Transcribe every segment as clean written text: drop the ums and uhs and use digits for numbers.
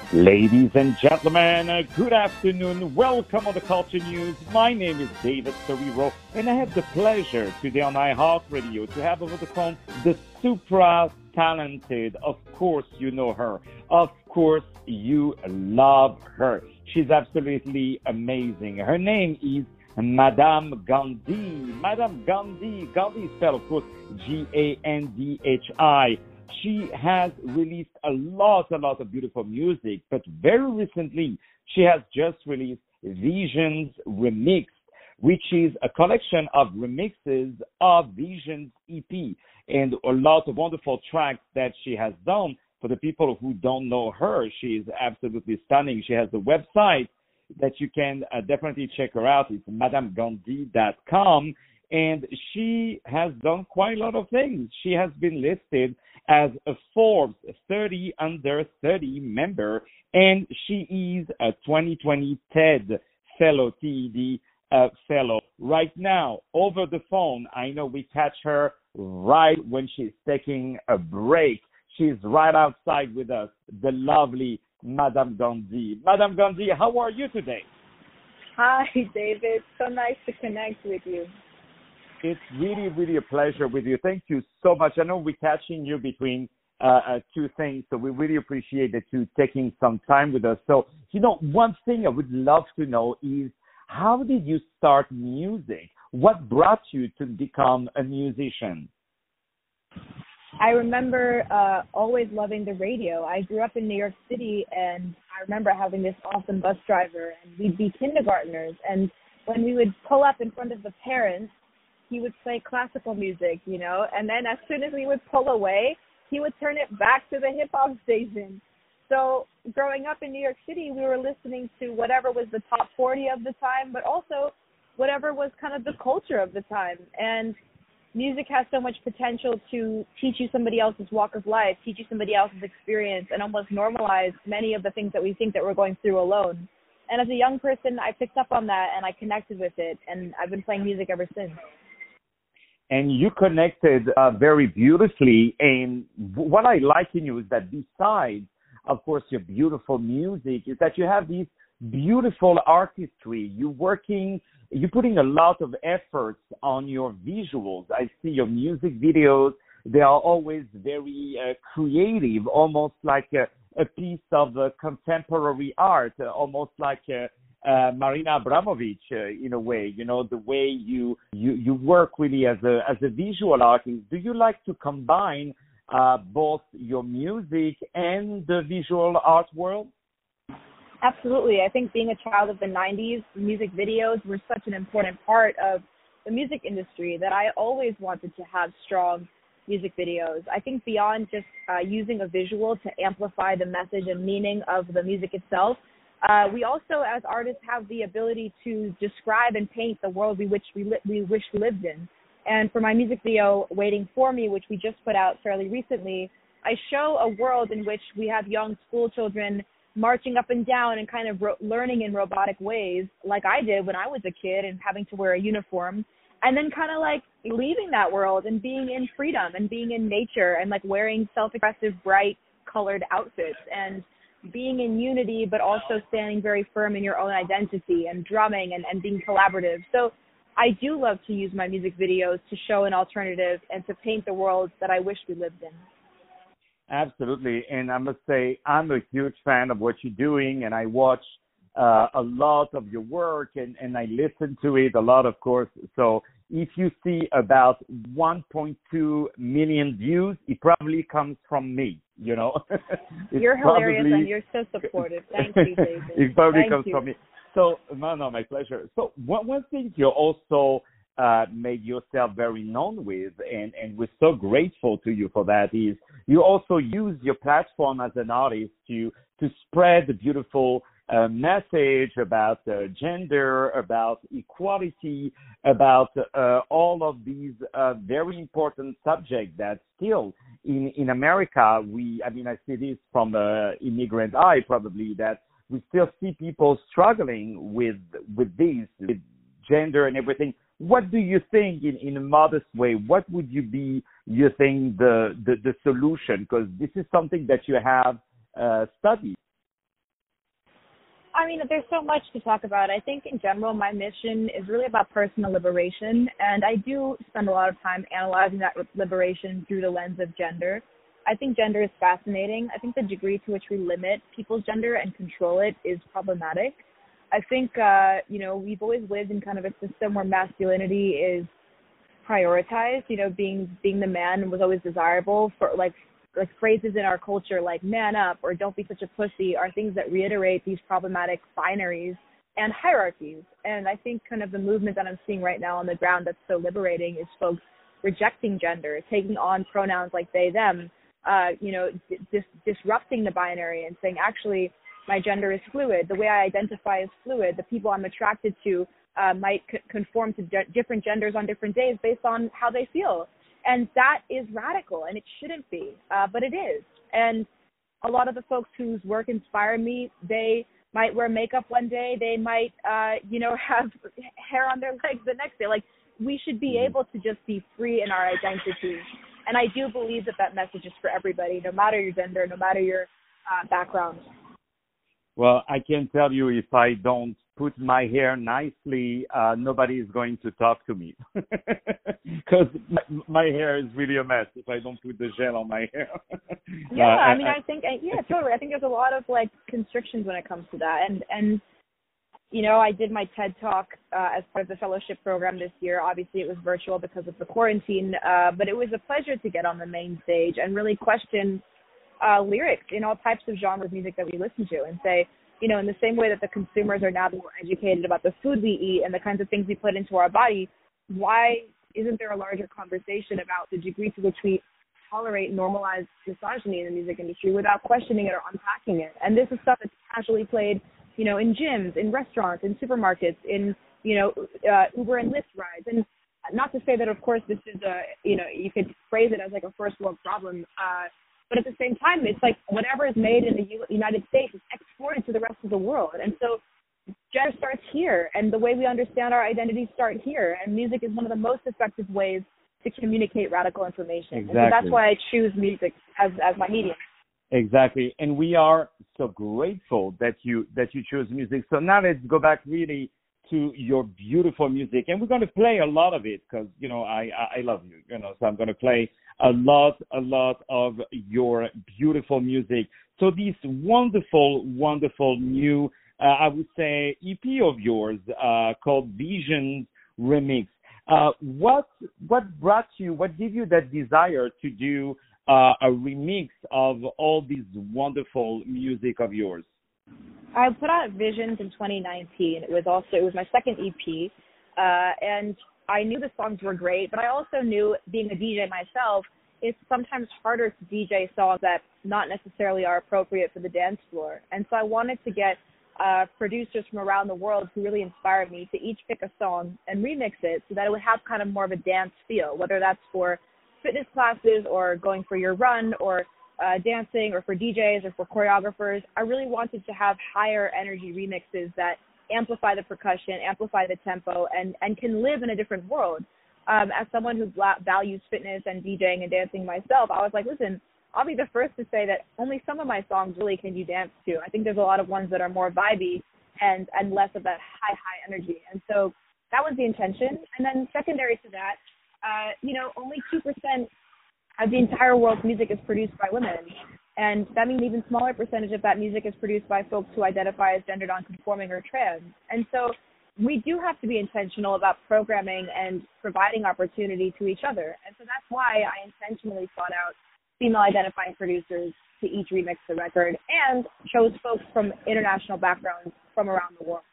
Ladies and gentlemen, good afternoon. Welcome on the Culture News. My name is David Serero, and I have the pleasure today on iHeartRadio to have over the phone the super talented, of course you know her, of course you love her. She's absolutely amazing. Her name is Madame Gandhi. Madame Gandhi. Gandhi is spelled, of course, Gandhi. She has released a lot of beautiful music, but very recently she has just released Visions Remixed, which is a collection of remixes of Visions EP and a lot of wonderful tracks that she has done. For the people who don't know her, she is absolutely stunning. She has a website that you can definitely check her out. It's madamegandhi.com, and she has done quite a lot of things. She has been listed as a Forbes 30 under 30 member, and she is a 2020 TED fellow, TED fellow. Right now, over the phone, I know we catch her right when she's taking a break. She's right outside with us, the lovely Madame Gandhi. Madame Gandhi, how are you today? Hi, David. So nice to connect with you. It's really a pleasure with you. Thank you so much. I know we're catching you between two things, so we really appreciate that you taking some time with us. So, one thing I would love to know is, how did you start music? What brought you to become a musician? I remember always loving the radio. I grew up in New York City, and I remember having this awesome bus driver, and we'd be kindergartners. And when we would pull up in front of the parents, he would play classical music, and then as soon as we would pull away, he would turn it back to the hip-hop station. So growing up in New York City, we were listening to whatever was the top 40 of the time, but also whatever was kind of the culture of the time. And music has so much potential to teach you somebody else's walk of life, teach you somebody else's experience, and almost normalize many of the things that we think that we're going through alone. And as a young person, I picked up on that, and I connected with it, and I've been playing music ever since. And you connected very beautifully. And what I like in you is that besides, of course, your beautiful music, is that you have these beautiful artistry. You're putting a lot of efforts on your visuals. I see your music videos. They are always very creative, almost like a piece of contemporary art, almost like Marina Abramovic in a way, the way you work really as a visual artist. Do you like to combine both your music and the visual art world? Absolutely. I think being a child of the 90s, music videos were such an important part of the music industry that I always wanted to have strong music videos. I think beyond just using a visual to amplify the message and meaning of the music itself, we also, as artists, have the ability to describe and paint the world we wish we lived in. And for my music video, Waiting for Me, which we just put out fairly recently, I show a world in which we have young school children marching up and down and kind of learning in robotic ways, like I did when I was a kid and having to wear a uniform, and then kind of like leaving that world and being in freedom and being in nature and like wearing self-expressive, bright colored outfits and being in unity, but also standing very firm in your own identity and drumming and being collaborative. So I do love to use my music videos to show an alternative and to paint the world that I wish we lived in. Absolutely. And I must say, I'm a huge fan of what you're doing, and I watch a lot of your work, and I listen to it a lot, of course. So if you see about 1.2 million views, it probably comes from me, You're hilarious, and you're so supportive. Thank you, David. It probably comes from me. So, no, my pleasure. So one thing you also made yourself very known with, and we're so grateful to you for that, is you also use your platform as an artist to spread the beautiful message about gender, about equality, about all of these very important subjects that still in America, I see this from immigrant eye probably, that we still see people struggling with gender and everything. What do you think, in a modest way, what would you think the solution? Because this is something that you have studied. I mean, there's so much to talk about. I think in general, my mission is really about personal liberation, and I do spend a lot of time analyzing that liberation through the lens of gender. I think gender is fascinating. I think the degree to which we limit people's gender and control it is problematic. I think, we've always lived in kind of a system where masculinity is prioritized. Being the man was always desirable. For like phrases in our culture like "man up" or "don't be such a pussy" are things that reiterate these problematic binaries and hierarchies. And I think kind of the movement that I'm seeing right now on the ground that's so liberating is folks rejecting gender, taking on pronouns like they, them, disrupting the binary and saying, actually, my gender is fluid. The way I identify is fluid. The people I'm attracted to might conform to different genders on different days based on how they feel. And that is radical, and it shouldn't be, but it is. And a lot of the folks whose work inspire me, they might wear makeup one day. They might, have hair on their legs the next day. Like, we should be able to just be free in our identity. And I do believe that message is for everybody, no matter your gender, no matter your background. Well, I can tell you, if I don't put my hair nicely, nobody is going to talk to me because my hair is really a mess if I don't put the gel on my hair. I think totally. I think there's a lot of constrictions when it comes to that. And I did my TED Talk as part of the fellowship program this year. Obviously, it was virtual because of the quarantine, but it was a pleasure to get on the main stage and really question lyrics in all types of genres of music that we listen to and say, in the same way that the consumers are now more educated about the food we eat and the kinds of things we put into our body, why isn't there a larger conversation about the degree to which we tolerate normalized misogyny in the music industry without questioning it or unpacking it? And this is stuff that's casually played, in gyms, in restaurants, in supermarkets, in, Uber and Lyft rides. And not to say that, of course, this is you could phrase it as a first world problem, but at the same time, it's whatever is made in the United States is exported to the rest of the world. And so gender starts here, and the way we understand our identities start here. And music is one of the most effective ways to communicate radical information. Exactly. And so that's why I choose music as my medium. Exactly. And we are so grateful that you chose music. So now let's go back really to your beautiful music. And we're going to play a lot of it because, I love you, so I'm going to play a lot of your beautiful music. So this wonderful, wonderful new, I would say, EP of yours called Visions Remix. What gave you that desire to do a remix of all this wonderful music of yours? I put out Visions in 2019. It was my second EP, and I knew the songs were great, but I also knew, being a DJ myself, it's sometimes harder to DJ songs that not necessarily are appropriate for the dance floor. And so I wanted to get producers from around the world who really inspired me to each pick a song and remix it so that it would have kind of more of a dance feel, whether that's for fitness classes or going for your run or dancing or for DJs or for choreographers. I really wanted to have higher energy remixes that amplify the percussion, amplify the tempo, and can live in a different world. As someone who values fitness and DJing and dancing myself, I was like, listen, I'll be the first to say that only some of my songs really can you dance to. I think there's a lot of ones that are more vibey and less of that high energy. And so that was the intention. And then secondary to that, only 2% of the entire world's music is produced by women. And that means even smaller percentage of that music is produced by folks who identify as gender nonconforming or trans. And so we do have to be intentional about programming and providing opportunity to each other. And so that's why I intentionally sought out female identifying producers to each remix the record and chose folks from international backgrounds from around the world.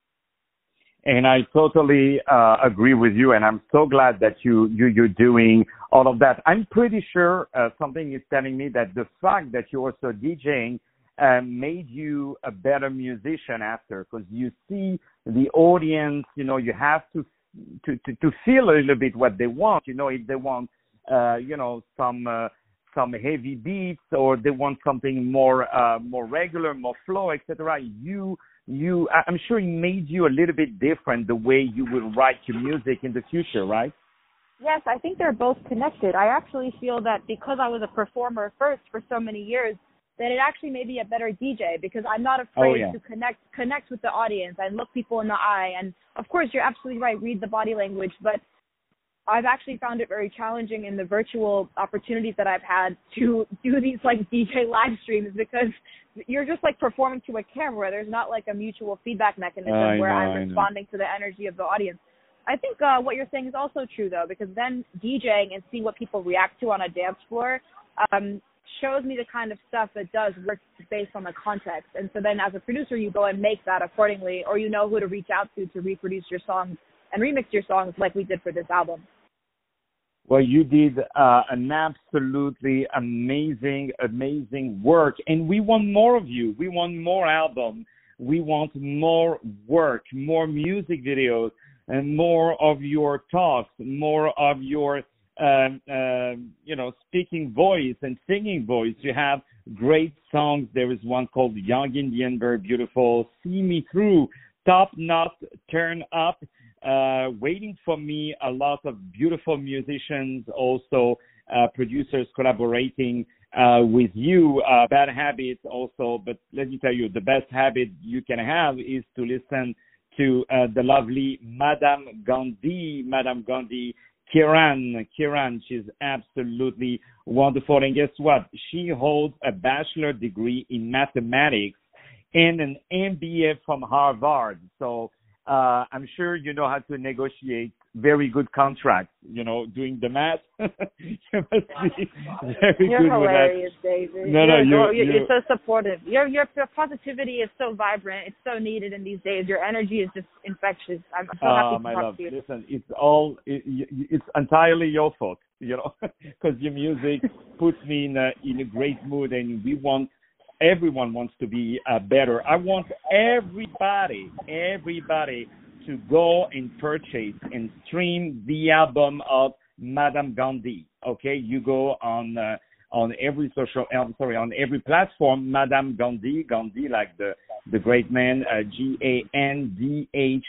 And I totally agree with you, and I'm so glad that you're doing all of that. I'm pretty sure something is telling me that the fact that you're also DJing made you a better musician after, because you see the audience, you have to feel a little bit what they want, if they want, some heavy beats or they want something more regular, more flow, etc. I'm sure it made you a little bit different the way you will write your music in the future, right? Yes, I think they're both connected. I actually feel that because I was a performer first for so many years, then it actually may be a better DJ because I'm not afraid to connect with the audience and look people in the eye. And of course, you're absolutely right, read the body language, but I've actually found it very challenging in the virtual opportunities that I've had to do these like DJ live streams because you're just like performing to a camera. There's not like a mutual feedback mechanism where I'm responding to the energy of the audience. I think what you're saying is also true though, because then DJing and seeing what people react to on a dance floor shows me the kind of stuff that does work based on the context. And so then as a producer, you go and make that accordingly, or you know who to reach out to reproduce your songs and remix your songs like we did for this album. Well, you did an absolutely amazing work, and we want more of you. We want more albums. We want more work, more music videos, and more of your talks, more of your, speaking voice and singing voice. You have great songs. There is one called Young Indian, very beautiful. See Me Through, Top Knot, Turn Up. Waiting for Me, a lot of beautiful musicians, also producers collaborating with you. Bad Habits also, but let me tell you, the best habit you can have is to listen to the lovely Madame Gandhi, Kiran, she's absolutely wonderful. And guess what? She holds a bachelor degree in mathematics and an MBA from Harvard. So I'm sure you know how to negotiate very good contracts, doing the math. You must be very You're good hilarious, with that. David. You're so supportive. Your positivity is so vibrant. It's so needed in these days. Your energy is just infectious. I'm so happy to talk to you. Listen, it's entirely your fault, because your music puts me in a great mood, and everyone wants to be better. I want everybody to go and purchase and stream the album of Madame Gandhi. Okay, you go on every on every platform, Madame Gandhi like the great man, Gandhi,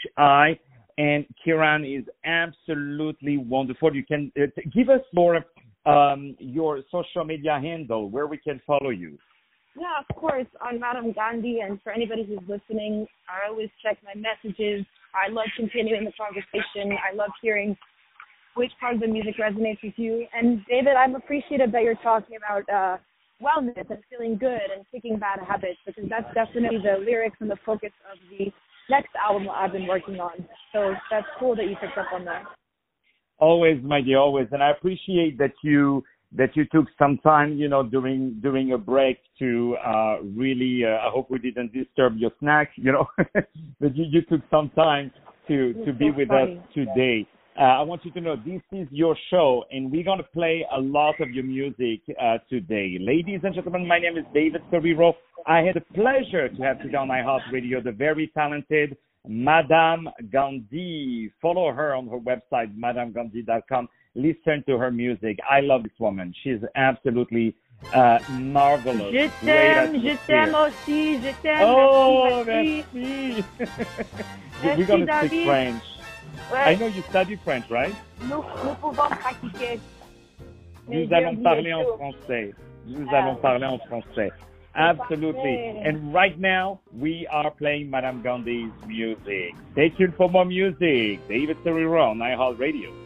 and Kiran is absolutely wonderful. You can give us more your social media handle where we can follow you. Yeah, of course, on Madame Gandhi, and for anybody who's listening, I always check my messages. I love continuing the conversation. I love hearing which part of the music resonates with you. And David, I'm appreciative that you're talking about wellness and feeling good and kicking bad habits, because that's definitely the lyrics and the focus of the next album I've been working on. So that's cool that you picked up on that. Always, my dear, always. And I appreciate that you took some time, during a break to really, I hope we didn't disturb your snack, but you took some time to be with us today. I want you to know this is your show, and we're going to play a lot of your music today. Ladies and gentlemen, my name is David Ferrero. I had the pleasure to have today on iHeartRadio the very talented Madame Gandhi. Follow her on her website, madamegandhi.com. Listen to her music. I love this woman. She's absolutely marvelous. Je t'aime aussi, je t'aime. Oh, merci. We're going to speak French. Ouais. I know you study French, right? Nous pouvons pratiquer. Nous allons parler en français. Nous allons parler en français. Absolutely. And right now, we are playing Madame Gandhi's music. Stay tuned for more music. David Ferrero on iHeartRadio.